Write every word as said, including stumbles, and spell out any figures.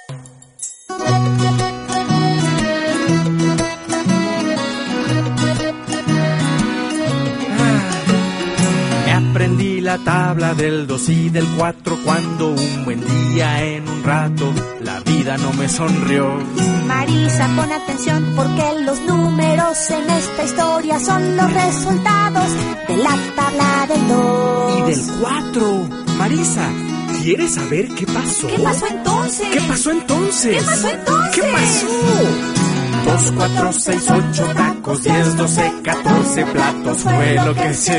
Aprendí la tabla del dos y del cuatro cuando un buen día en un rato la vida no me sonrió. Marisa, pon atención porque los números en esta historia son los resultados de la tabla del dos. Y del cuatro. Marisa, ¿quieres saber qué pasó? ¿Qué pasó entonces? ¿Qué pasó entonces? ¿Qué pasó entonces? ¿Qué pasó? Dos, cuatro, seis, ocho tacos, diez, doce, catorce platos fue lo que se